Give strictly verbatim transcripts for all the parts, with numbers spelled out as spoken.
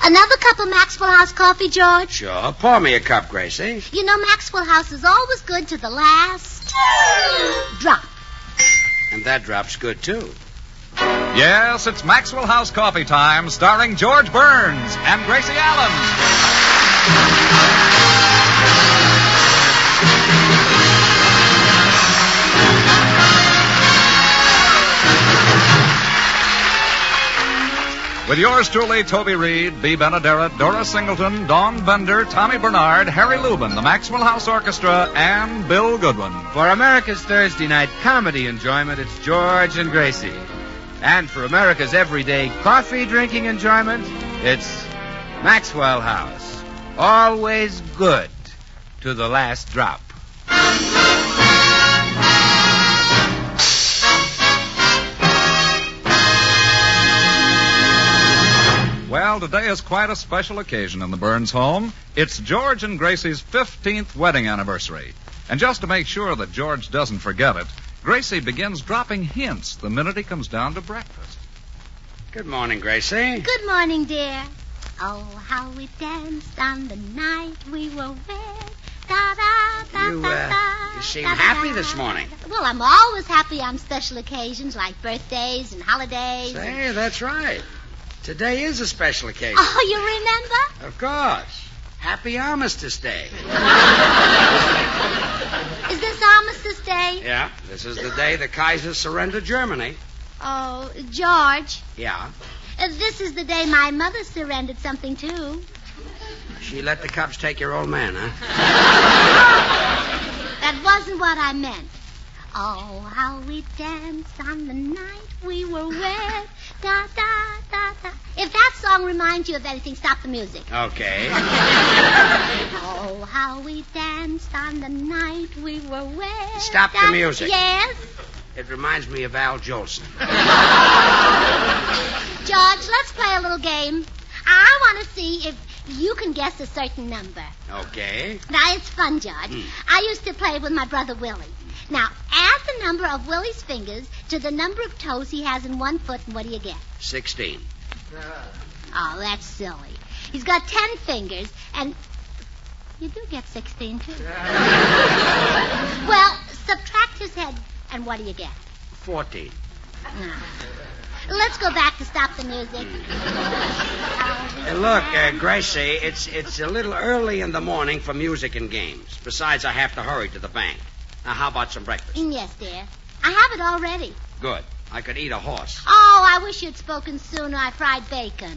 Another cup of Maxwell House coffee, George? Sure. Pour me a cup, Gracie. You know, Maxwell House is always good to the last drop. And that drop's good, too. Yes, it's Maxwell House Coffee Time, starring George Burns and Gracie Allen. With yours truly, Toby Reed, Bea Benaderet, Dora Singleton, Dawn Bender, Tommy Bernard, Harry Lubin, the Maxwell House Orchestra, and Bill Goodwin. For America's Thursday night comedy enjoyment, it's George and Gracie. And for America's everyday coffee-drinking enjoyment, it's Maxwell House. Always good to the last drop. Well, today is quite a special occasion in the Burns home. It's George and Gracie's fifteenth wedding anniversary. And just to make sure that George doesn't forget it, Gracie begins dropping hints the minute he comes down to breakfast. Good morning, Gracie. Good morning, dear. Oh, how we danced on the night we were wed. Da, da, da, You, da, uh, da, you seem da, happy da. this morning. Well, I'm always happy on special occasions like birthdays and holidays. Say, that's right. Today is a special occasion. Oh, you remember? Of course. Happy Armistice Day. Is this Armistice Day? Yeah, this is the day the Kaiser surrendered Germany. Oh, George, Yeah. uh, this is the day my mother surrendered something, too. She let the Cubs take your old man, huh? That wasn't what I meant. Oh, how we danced on the night we were wed. Da, da, da, da. If that song reminds you of anything, stop the music. Okay. Oh, how we danced on the night we were wed. Stop the Da- music. Yes? It reminds me of Al Jolson. George, let's play a little game. I want to see if you can guess a certain number. Okay. Now, it's fun, George. Hmm. I used to play with my brother Willie. Now, add the number of Willie's fingers to the number of toes he has in one foot, and what do you get? Sixteen. Oh, that's silly. He's got ten fingers, and you do get sixteen, too. Well, subtract his head, and what do you get? Fourteen. No. Let's go back to stop the music. Hey, look, uh, Gracie, it's it's a little early in the morning for music and games. Besides, I have to hurry to the bank. Now, how about some breakfast? Yes, dear. I have it already. Good. I could eat a horse. Oh, I wish you'd spoken sooner. I fried bacon.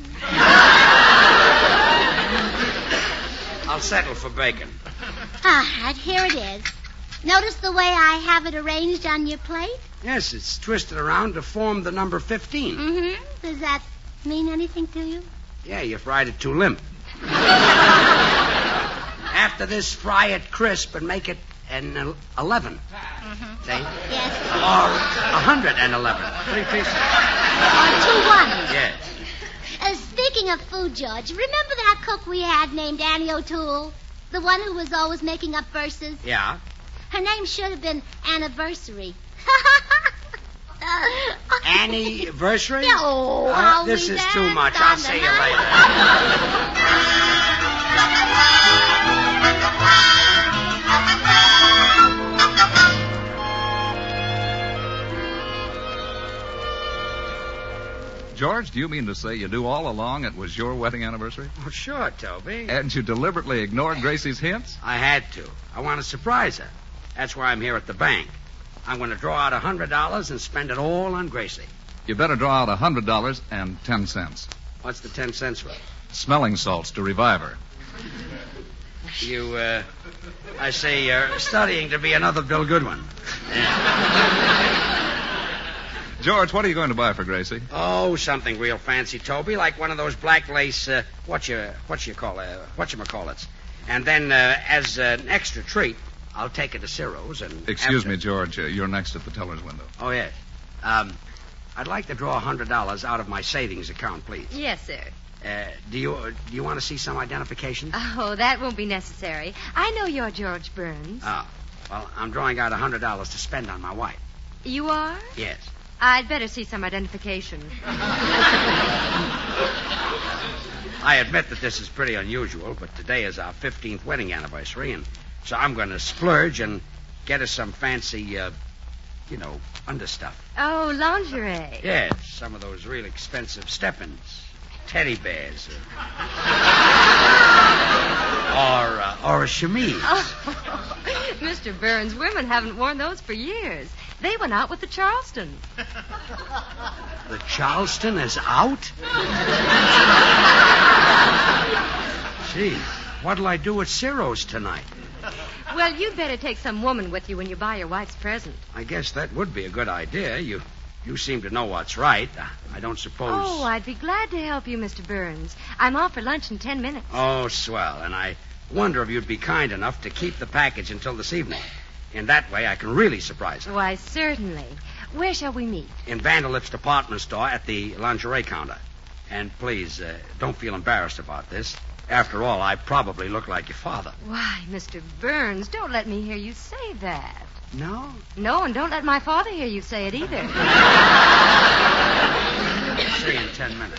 I'll settle for bacon. All right, here it is. Notice the way I have it arranged on your plate? Yes, it's twisted around to form the number fifteen. Mm-hmm. Does that mean anything to you? Yeah, you fried it too limp. After this, fry it crisp and make it an el- eleven. Mm-hmm. See? Yes. Or a hundred and eleven. Three pieces. Or two ones. Yes. Uh, speaking of food, George, remember that cook we had named Annie O'Toole? The one who was always making up verses? Yeah. Her name should have been Anniversary. Anniversary? Yeah, oh, Uh, how this we is too much. danced I'll on the see you night. George, do you mean to say you knew all along it was your wedding anniversary? Oh, sure, Toby. And you deliberately ignored Gracie's hints? I had to. I want to surprise her. That's why I'm here at the bank. I'm going to draw out a hundred dollars and spend it all on Gracie. You better draw out a hundred dollars and ten cents. What's the ten cents for? Smelling salts to revive her. You, uh, I say you're studying to be another Bill Goodwin. George, what are you going to buy for Gracie? Oh, something real fancy, Toby, like one of those black lace, uh, what you, what you call, uh, what you call it. And then, uh, as an extra treat, I'll take her to Ciro's and... Excuse after... me, George. Uh, you're next at the teller's window. Oh, yes. Um, I'd like to draw a hundred dollars out of my savings account, please. Yes, sir. Uh, do you uh, do you want to see some identification? Oh, that won't be necessary. I know you're George Burns. Oh, well, I'm drawing out a hundred dollars to spend on my wife. You are? Yes. I'd better see some identification. I admit that this is pretty unusual, but today is our fifteenth wedding anniversary, and so I'm going to splurge and get us some fancy, uh, you know, understuff. Oh, lingerie. Yes, some of those real expensive step-ins, teddy bears, or, or, uh, or a chemise. Oh, Mister Burns, women haven't worn those for years. They went out with the Charleston. The Charleston is out? Gee, what'll I do at Ciro's tonight? Well, you'd better take some woman with you when you buy your wife's present. I guess that would be a good idea. You you seem to know what's right. I don't suppose... Oh, I'd be glad to help you, Mister Burns. I'm off for lunch in ten minutes. Oh, swell. And I wonder if you'd be kind enough to keep the package until this evening. In that way, I can really surprise her. Why, certainly. Where shall we meet? In Vanderlip's department store at the lingerie counter. And please, uh, don't feel embarrassed about this. After all, I probably look like your father. Why, Mister Burns, don't let me hear you say that. No? No, and don't let my father hear you say it either. See you in ten minutes.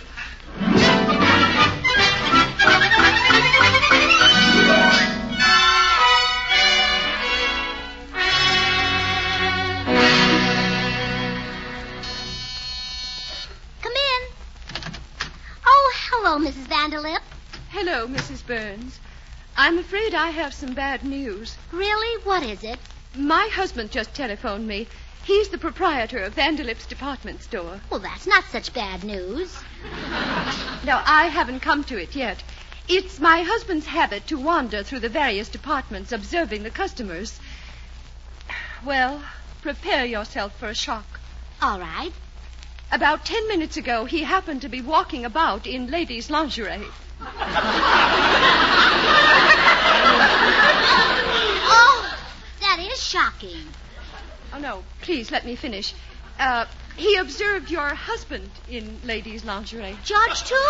Come in. Oh, hello, Missus Vanderlip. Hello, Missus Burns. I'm afraid I have some bad news. Really? What is it? My husband just telephoned me. He's the proprietor of Vanderlip's department store. Well, that's not such bad news. Now, I haven't come to it yet. It's my husband's habit to wander through the various departments observing the customers. Well, prepare yourself for a shock. All right. About ten minutes ago, he happened to be walking about in ladies' lingerie. Oh, that is shocking. Oh, no, please let me finish. Uh, he observed your husband in ladies' lingerie. George, too?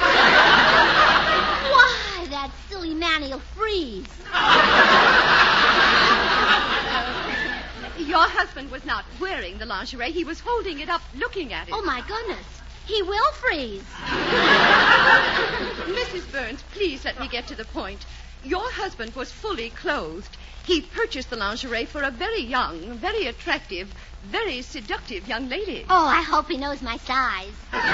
Why, that silly man, he'll freeze. Your husband was not wearing the lingerie. He was holding it up, looking at it. Oh, my goodness. He will freeze. Missus Burns, please let me get to the point. Your husband was fully clothed. He purchased the lingerie for a very young, very attractive, very seductive young lady. Oh, I hope he knows my size.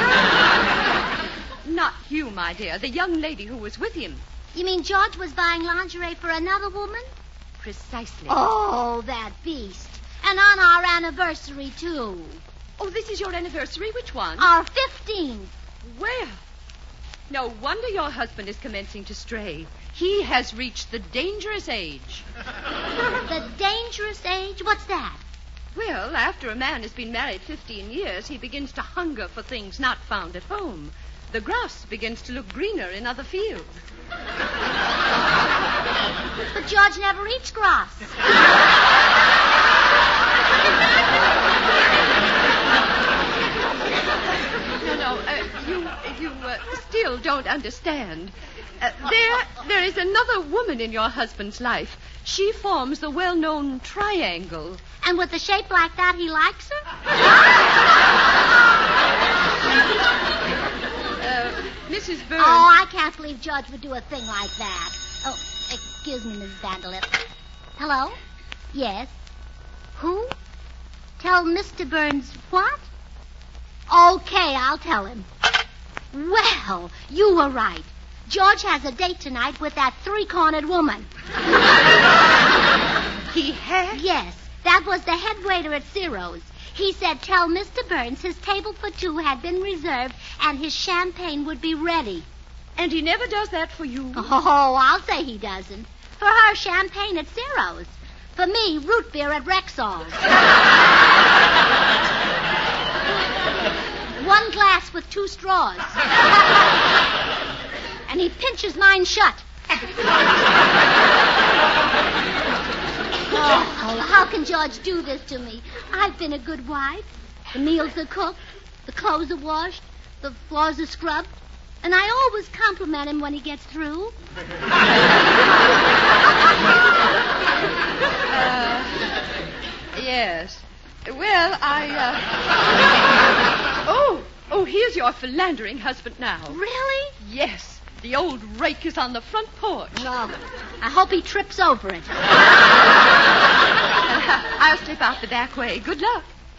Not you, my dear. The young lady who was with him. You mean George was buying lingerie for another woman? Precisely. Oh, that beast. And on our anniversary, too. Oh, this is your anniversary? Which one? Our fifteenth. Well, no wonder your husband is commencing to stray. He has reached the dangerous age. The dangerous age? What's that? Well, after a man has been married fifteen years, he begins to hunger for things not found at home. The grass begins to look greener in other fields. But George never eats grass. No, no, uh, you, you uh, still don't understand. Uh, there, there is another woman in your husband's life. She forms the well-known triangle. And with a shape like that, he likes her? Uh, Missus Burns. Oh, I can't believe George would do a thing like that. Oh, excuse me, Missus Vanderlip. Hello? Yes. Who? Tell Mister Burns what? Okay, I'll tell him. Well, you were right. George has a date tonight with that three-cornered woman. He has? Yes, that was the head waiter at Ciro's. He said tell Mister Burns his table for two had been reserved and his champagne would be ready. And he never does that for you? Oh, I'll say he doesn't. For her, champagne at Ciro's. For me, root beer at Rexall's. One glass with two straws. And he pinches mine shut. Oh, how can George do this to me? I've been a good wife. The meals are cooked, the clothes are washed, the floors are scrubbed, and I always compliment him when he gets through. Uh, yes. Well, I, uh... Oh, oh, here's your philandering husband now. Really? Yes. The old rake is on the front porch. Well, I hope he trips over it. I'll slip out the back way. Good luck.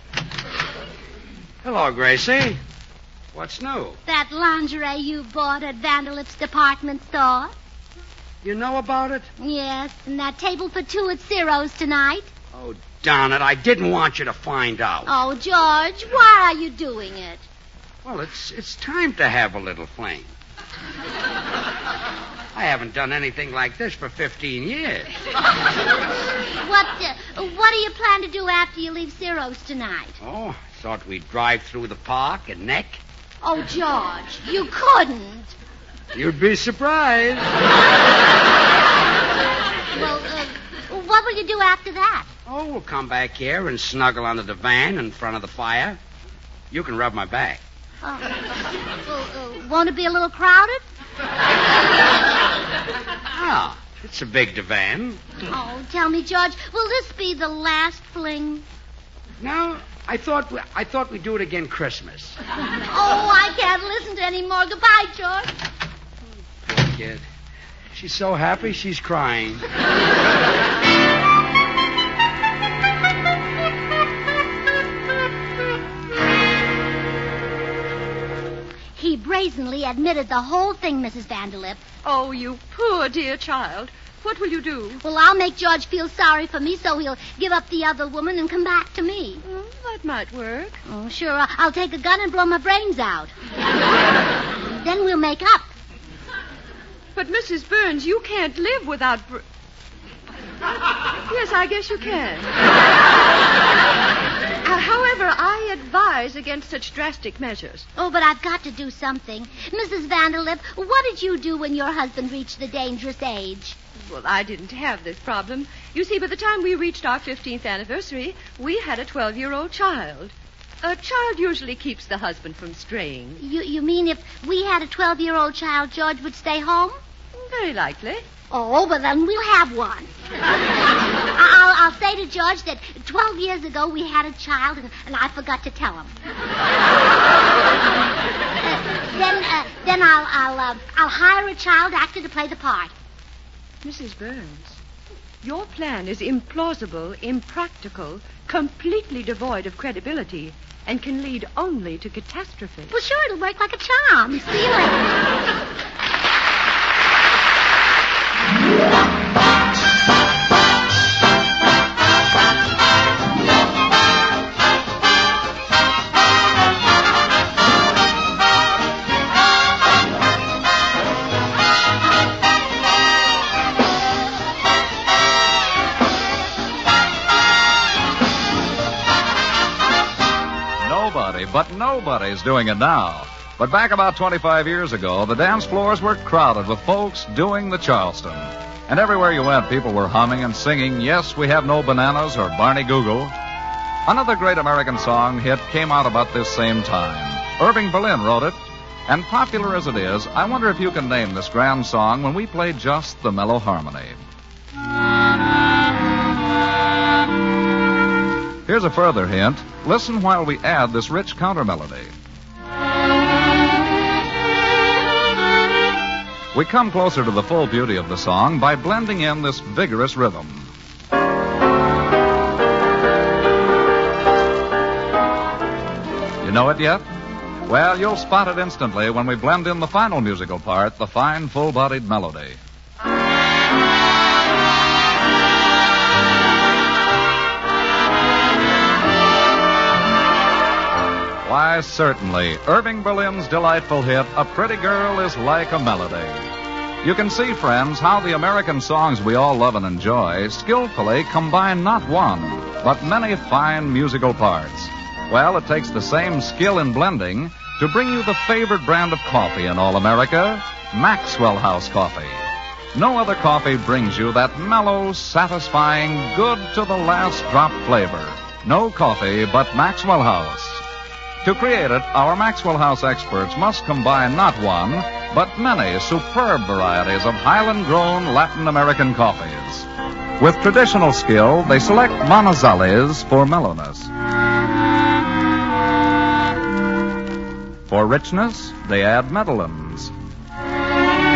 Hello, Gracie. What's new? That lingerie you bought at Vanderlip's department store? You know about it? Yes, and that table for two at Ciro's tonight. Oh, darn it. I didn't want you to find out. Oh, George, why are you doing it? Well, it's it's time to have a little fling. I haven't done anything like this for fifteen years. What uh, what do you plan to do after you leave Ciro's tonight? Oh, I thought we'd drive through the park and neck. Oh, George, you couldn't. You'd be surprised. Well, uh, what will you do after that? Oh, we'll come back here and snuggle under the van in front of the fire. You can rub my back. Oh. Well, uh, won't it be a little crowded? Ah, it's a big divan. Oh, tell me, George, will this be the last fling? No, I thought we, I thought we'd do it again Christmas. Oh, I can't listen to any more. Goodbye, George. Poor kid. She's so happy she's crying. He brazenly admitted the whole thing, Missus Vanderlip. Oh, you poor dear child. What will you do? Well, I'll make George feel sorry for me so he'll give up the other woman and come back to me. Oh, that might work. Oh, sure. I'll take a gun and blow my brains out. Then we'll make up. But, Missus Burns, you can't live without... Br- yes, I guess you can. Uh, however, I advise against such drastic measures. Oh, but I've got to do something. Missus Vanderlip, what did you do when your husband reached the dangerous age? Well, I didn't have this problem. You see, by the time we reached our fifteenth anniversary, we had a twelve-year-old child. A child usually keeps the husband from straying. You, you mean if we had a twelve-year-old child, George would stay home? Very likely. Oh, but then we'll have one. I'll, I'll say to George that twelve years ago we had a child, and, and I forgot to tell him. uh, then, uh, then I'll, I'll, uh, I'll hire a child actor to play the part. Missus Burns, your plan is implausible, impractical, completely devoid of credibility, and can lead only to catastrophe. Well, sure, it'll work like a charm. See you later. But nobody's doing it now. But back about twenty-five years ago, the dance floors were crowded with folks doing the Charleston. And everywhere you went, people were humming and singing, Yes, We Have No Bananas, or Barney Google. Another great American song hit came out about this same time. Irving Berlin wrote it. And popular as it is, I wonder if you can name this grand song when we play just the mellow harmony. Here's a further hint. Listen while we add this rich counter melody. We come closer to the full beauty of the song by blending in this vigorous rhythm. You know it yet? Well, you'll spot it instantly when we blend in the final musical part, the fine, full-bodied melody. Why, certainly, Irving Berlin's delightful hit, A Pretty Girl is Like a Melody. You can see, friends, how the American songs we all love and enjoy skillfully combine not one, but many fine musical parts. Well, it takes the same skill in blending to bring you the favorite brand of coffee in all America, Maxwell House Coffee. No other coffee brings you that mellow, satisfying, good-to-the-last-drop flavor. No coffee but Maxwell House. To create it, our Maxwell House experts must combine not one, but many superb varieties of Highland-grown Latin American coffees. With traditional skill, they select Manizales for mellowness. For richness, they add Medellins.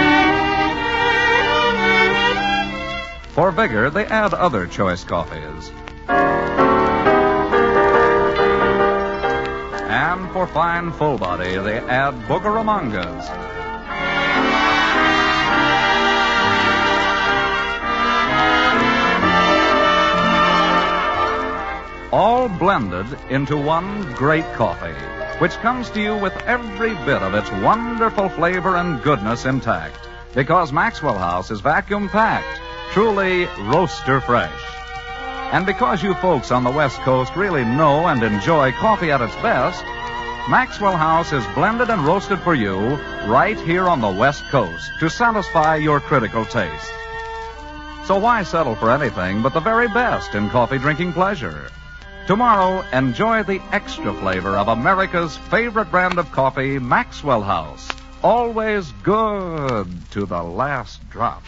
For vigor, they add other choice coffees. And for fine full body, they add Bucaramangas. All blended into one great coffee, which comes to you with every bit of its wonderful flavor and goodness intact. Because Maxwell House is vacuum packed, truly roaster fresh. And because you folks on the West Coast really know and enjoy coffee at its best, Maxwell House is blended and roasted for you right here on the West Coast to satisfy your critical taste. So why settle for anything but the very best in coffee drinking pleasure? Tomorrow, enjoy the extra flavor of America's favorite brand of coffee, Maxwell House. Always good to the last drop.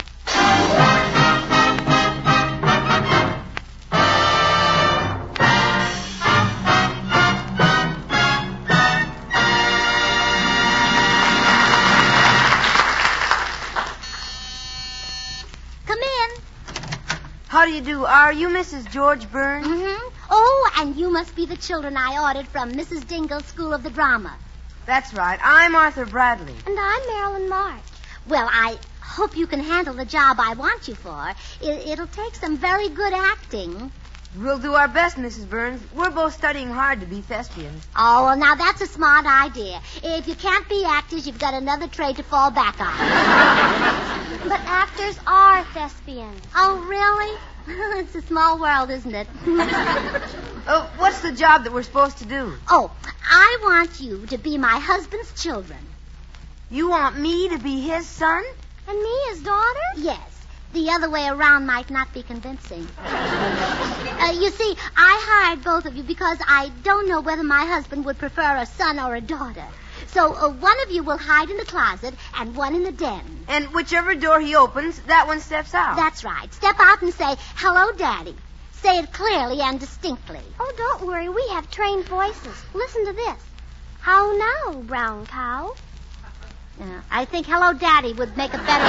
Come in. How do you do? Are you Missus George Burns? Mm-hmm. Oh, and you must be the children I ordered from Missus Dingle's School of the Drama. That's right. I'm Arthur Bradley. And I'm Marilyn March. Well, I hope you can handle the job I want you for. It, it'll take some very good acting. We'll do our best, Missus Burns. We're both studying hard to be thespians. Oh, well, now that's a smart idea. If you can't be actors, you've got another trade to fall back on. But actors are thespians. Oh, really? It's a small world, isn't it? Oh, what's the job that we're supposed to do? Oh, I want you to be my husband's children. You want me to be his son? And me his daughter? Yes. The other way around might not be convincing. uh, you see, I hired both of you because I don't know whether my husband would prefer a son or a daughter. So uh, one of you will hide in the closet and one in the den. And whichever door he opens, that one steps out. That's right. Step out and say, "Hello, Daddy." Say it clearly and distinctly. Oh, don't worry. We have trained voices. Listen to this. How now, brown cow? Yeah, I think "Hello, Daddy" would make a better...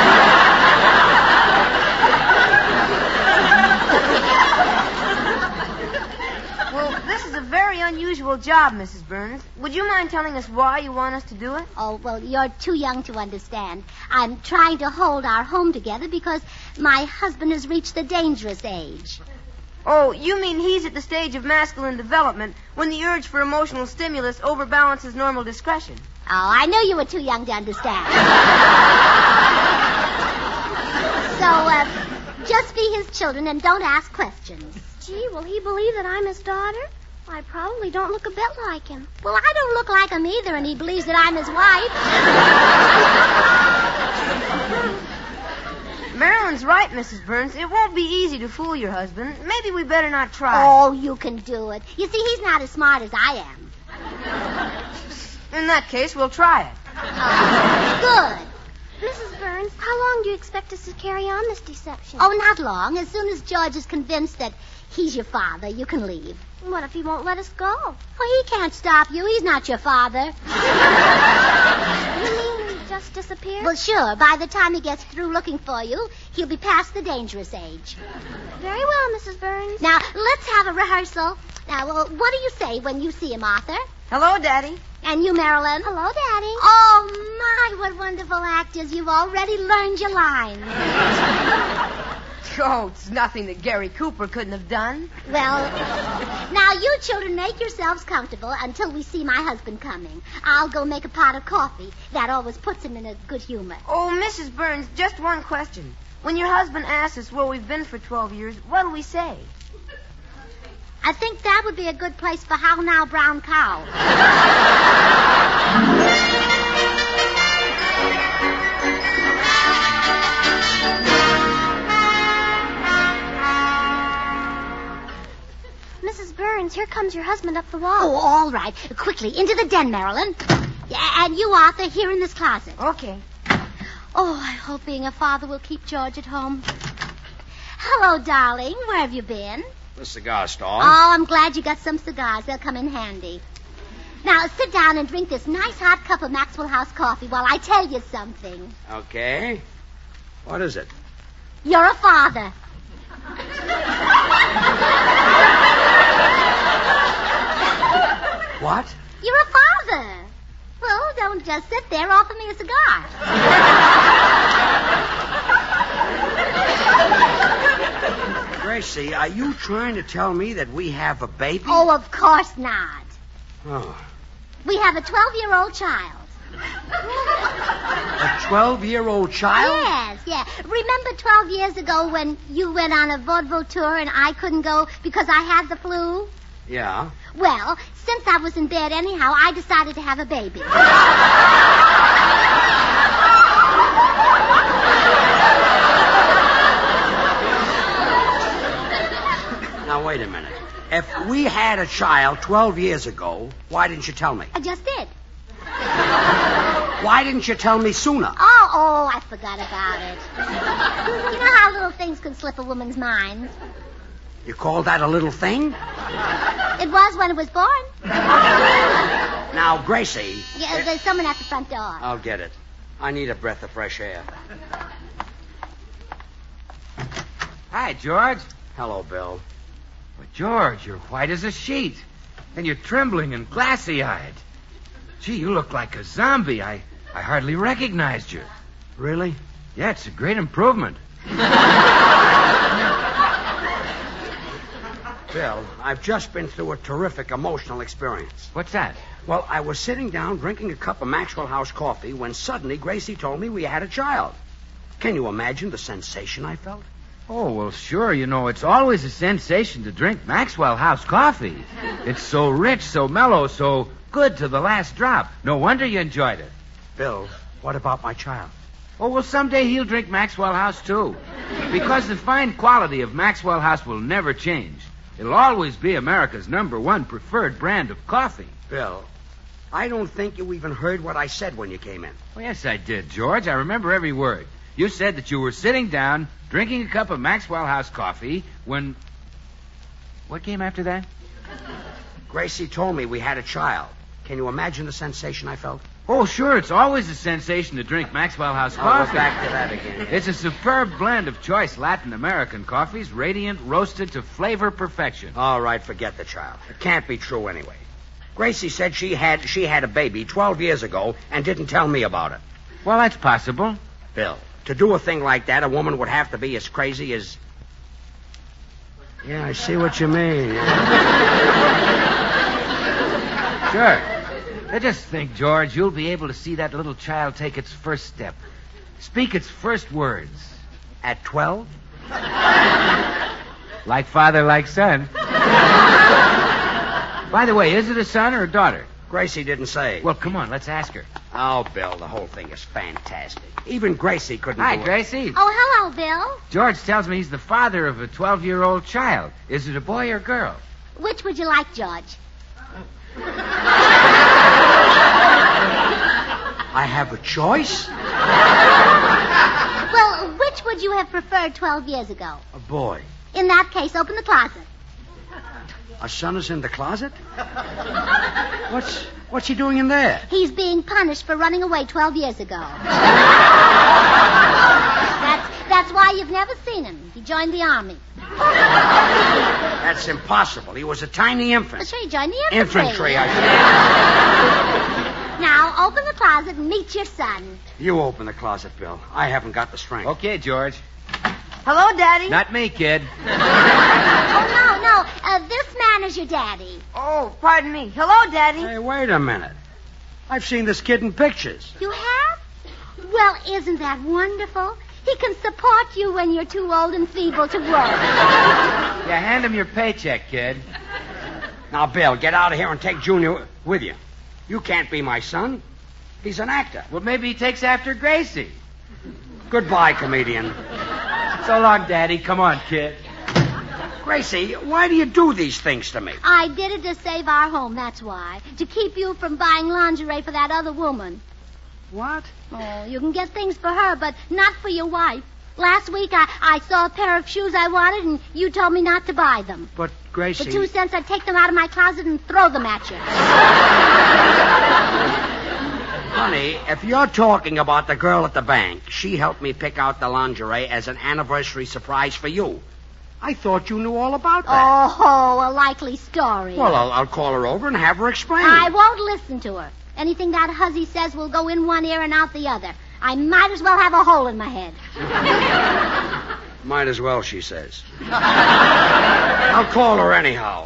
Well, this is a very unusual job, Missus Burns. Would you mind telling us why you want us to do it? Oh, well, you're too young to understand. I'm trying to hold our home together because my husband has reached the dangerous age. Oh, you mean he's at the stage of masculine development when the urge for emotional stimulus overbalances normal discretion. Oh, I knew you were too young to understand. So, uh, just be his children and don't ask questions. Gee, will he believe that I'm his daughter? I probably don't look a bit like him. Well, I don't look like him either, and he believes that I'm his wife. Marilyn's right, Missus Burns. It won't be easy to fool your husband. Maybe we better not try. Oh, you can do it. You see, he's not as smart as I am. In that case, we'll try it. Oh, good. Missus Burns, how long do you expect us to carry on this deception? Oh, not long. As soon as George is convinced that he's your father, you can leave. What if he won't let us go? Well, he can't stop you. He's not your father. You mean he just disappeared? Well, sure. By the time he gets through looking for you, he'll be past the dangerous age. Very well, Missus Burns. Now, let's have a rehearsal. Now, well, what do you say when you see him, Arthur? Hello, Daddy. And you, Marilyn? Hello, Daddy. Oh, my, what wonderful actors. You've already learned your lines. Oh, it's nothing that Gary Cooper couldn't have done. Well, now you children make yourselves comfortable until we see my husband coming. I'll go make a pot of coffee. That always puts him in a good humor. Oh, Missus Burns, just one question. When your husband asks us where we've been for twelve years, what'll we say? I think that would be a good place for How Now, Brown Cow. Missus Burns, here comes your husband up the wall. Oh, all right. Quickly, into the den, Marilyn. Yeah, and you, Arthur, here in this closet. Okay. Oh, I hope being a father will keep George at home. Hello, darling. Where have you been? The cigar stall. Oh, I'm glad you got some cigars. They'll come in handy. Now, sit down and drink this nice hot cup of Maxwell House coffee while I tell you something. Okay. What is it? You're a father. What? You're a father. Well, don't just sit there. Offer me a cigar. Gracie, are you trying to tell me that we have a baby? Oh, of course not. Oh. We have a twelve-year-old child. A twelve-year-old child? Yes, yeah. Remember twelve years ago when you went on a vaudeville tour and I couldn't go because I had the flu? Yeah. Well, since I was in bed anyhow, I decided to have a baby. Now, wait a minute. If we had a child twelve years ago, why didn't you tell me? I just did. Why didn't you tell me sooner? Oh, oh, I forgot about it. You know how little things can slip a woman's mind. You call that a little thing? It was when it was born. Now, Gracie... Yeah, there's someone at the front door. I'll get it. I need a breath of fresh air. Hi, George. Hello, Bill. But, George, you're white as a sheet. And you're trembling and glassy-eyed. Gee, you look like a zombie. I, I hardly recognized you. Really? Yeah, it's a great improvement. Bill, I've just been through a terrific emotional experience. What's that? Well, I was sitting down drinking a cup of Maxwell House coffee when suddenly Gracie told me we had a child. Can you imagine the sensation I felt? Oh, well, sure. You know, it's always a sensation to drink Maxwell House coffee. It's so rich, so mellow, so good to the last drop. No wonder you enjoyed it. Bill, what about my child? Oh, well, someday he'll drink Maxwell House, too. Because the fine quality of Maxwell House will never change. It'll always be America's number one preferred brand of coffee. Bill, I don't think you even heard what I said when you came in. Oh, yes, I did, George. I remember every word. You said that you were sitting down, drinking a cup of Maxwell House coffee, when... What came after that? Gracie told me we had a child. Can you imagine the sensation I felt? Oh, sure. It's always a sensation to drink Maxwell House I'll coffee. go back to that again. It's a superb blend of choice Latin American coffees, radiant, roasted to flavor perfection. All right, forget the child. It can't be true anyway. Gracie said she had she had a baby twelve years ago and didn't tell me about it. Well, that's possible. Bill, to do a thing like that, a woman would have to be as crazy as... Yeah, I see what you mean. Sure. I just think, George, you'll be able to see that little child take its first step. Speak its first words. At twelve? Like father, like son. By the way, is it a son or a daughter? Gracie didn't say. Well, come on, let's ask her. Oh, Bill, the whole thing is fantastic. Even Gracie couldn't Hi, do it. Gracie. Oh, hello, Bill. George tells me he's the father of a twelve-year-old child. Is it a boy or girl? Which would you like, George? I have a choice? Well, which would you have preferred twelve years ago? A boy. In that case, open the closet. Our son is in the closet? What's what's he doing in there? He's being punished for running away twelve years ago. that's, that's why you've never seen him. He joined the army. That's impossible. He was a tiny infant. Sure, he joined the infantry. Infantry, I Now, open the closet and meet your son. You open the closet, Bill. I haven't got the strength. Okay, George. Hello, Daddy. Not me, kid. Oh, no, no. Uh, this man is your daddy. Oh, pardon me. Hello, Daddy. Hey, wait a minute. I've seen this kid in pictures. You have? Well, isn't that wonderful? He can support you when you're too old and feeble to work. Yeah, hand him your paycheck, kid. Now, Bill, get out of here and take Junior with you. You can't be my son. He's an actor. Well, maybe he takes after Gracie. Goodbye, comedian. So long, Daddy. Come on, kid. Gracie, why do you do these things to me? I did it to save our home, that's why. To keep you from buying lingerie for that other woman. What? Oh, you can get things for her, but not for your wife. Last week I, I saw a pair of shoes I wanted, and you told me not to buy them. But, Gracie... For two cents, I'd take them out of my closet and throw them at you. Honey, if you're talking about the girl at the bank, she helped me pick out the lingerie as an anniversary surprise for you. I thought you knew all about that. Oh, a likely story. Well, I'll, I'll call her over and have her explain. I won't listen to her. Anything that hussy says will go in one ear and out the other. I might as well have a hole in my head. Might as well, she says. I'll call her anyhow.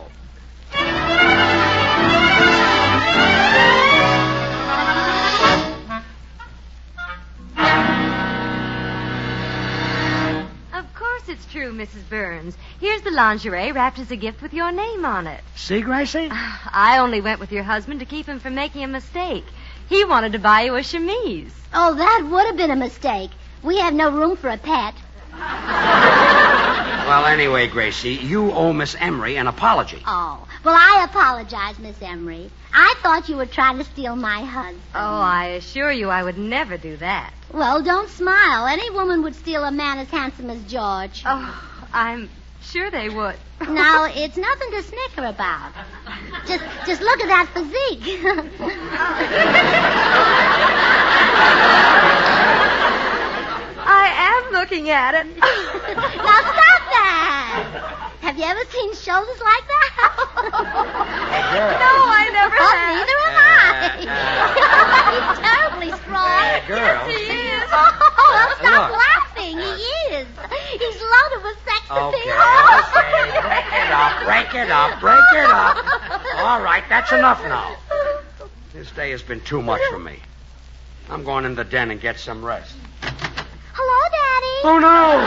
Of course it's true, Missus Burns. Here's the lingerie wrapped as a gift with your name on it. See, Gracie? I only went with your husband to keep him from making a mistake. He wanted to buy you a chemise. Oh, that would have been a mistake. We have no room for a pet. Well, anyway, Gracie, you owe Miss Emery an apology. Oh, well, I apologize, Miss Emery. I thought you were trying to steal my husband. Oh, I assure you I would never do that. Well, don't smile. Any woman would steal a man as handsome as George. Oh, I'm sure they would. Now, it's nothing to snicker about. Just just look at that physique. I am looking at it. Now, stop that. Have you ever seen shoulders like that? No, I never Oh, have. neither have I. He's terribly strong. Uh, girl. Yes, he is. Oh, well, stop look. laughing. He is. He's loaded with sex Okay, appeal. okay. Break it up, break it up, break it up. All right, that's enough now. This day has been too much for me. I'm going in the den and get some rest. Hello, Daddy. Oh, no.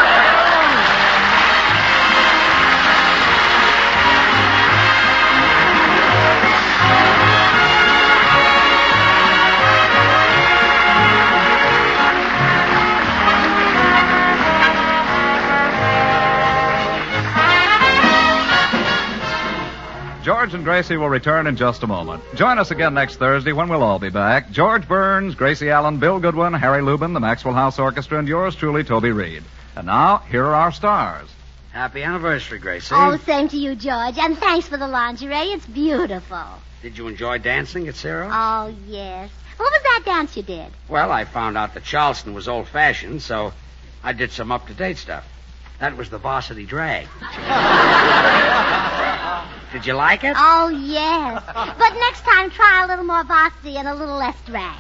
George and Gracie will return in just a moment. Join us again next Thursday when we'll all be back. George Burns, Gracie Allen, Bill Goodwin, Harry Lubin, the Maxwell House Orchestra, and yours truly, Toby Reed. And now, here are our stars. Happy anniversary, Gracie. Oh, same to you, George. And thanks for the lingerie. It's beautiful. Did you enjoy dancing at Ciro? Oh, yes. What was that dance you did? Well, I found out that Charleston was old-fashioned, so I did some up-to-date stuff. That was the varsity drag. Did you like it? Oh, yes. But next time, try a little more varsity and a little less drag.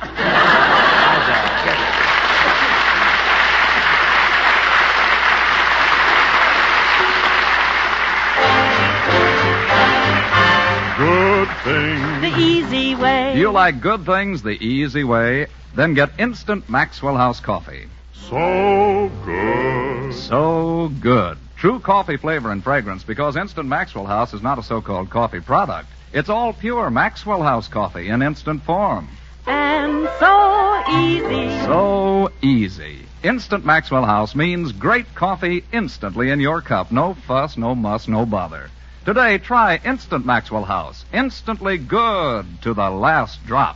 Good things. The easy way. Do you like good things the easy way? Then get instant Maxwell House coffee. So good. So good. True coffee flavor and fragrance, because Instant Maxwell House is not a so-called coffee product. It's all pure Maxwell House coffee in instant form. And so easy. So easy. Instant Maxwell House means great coffee instantly in your cup. No fuss, no muss, no bother. Today, try Instant Maxwell House. Instantly good to the last drop.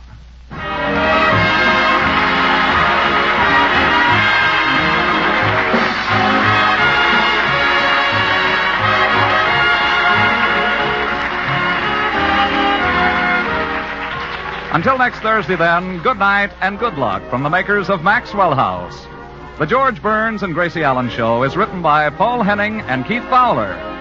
Until next Thursday, then, good night and good luck from the makers of Maxwell House. The George Burns and Gracie Allen Show is written by Paul Henning and Keith Fowler.